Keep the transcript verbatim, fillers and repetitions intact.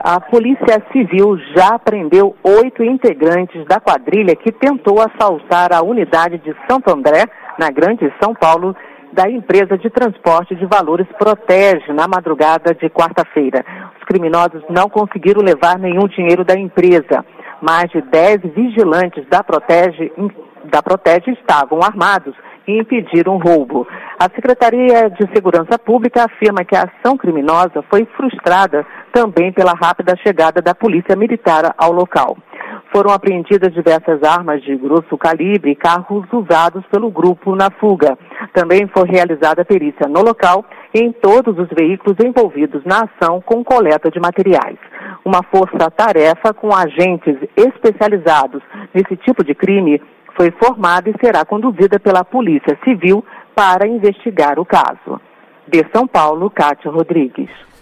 A Polícia Civil já prendeu oito integrantes da quadrilha que tentou assaltar a unidade de Santo André, na Grande São Paulo, da empresa de transporte de valores Protege, na madrugada de quarta-feira. Os criminosos não conseguiram levar nenhum dinheiro da empresa. Mais de dez vigilantes da Protege, da Protege estavam armados e impediram o roubo. A Secretaria de Segurança Pública afirma que a ação criminosa foi frustrada também pela rápida chegada da Polícia Militar ao local. Foram apreendidas diversas armas de grosso calibre e carros usados pelo grupo na fuga. Também foi realizada perícia no local e em todos os veículos envolvidos na ação com coleta de materiais. Uma força-tarefa com agentes especializados nesse tipo de crime foi formada e será conduzida pela Polícia Civil para investigar o caso. De São Paulo, Kátia Rodrigues.